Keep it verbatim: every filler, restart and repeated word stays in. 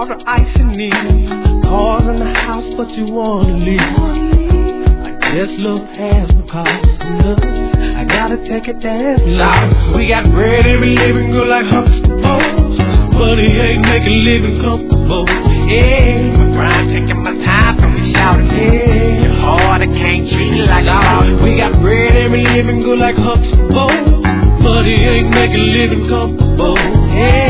the ice you need. Cars in the house, but you wanna leave. I guess love has no cost enough. I gotta take it down. Now, we got bread every living good like Huxtable. Money ain't making living comfortable. Yeah, my grind taking my time from me shouting. Yeah, your heart I can't treat it like a dog. We got bread every living good like Huxtable. Money ain't making living comfortable. Yeah.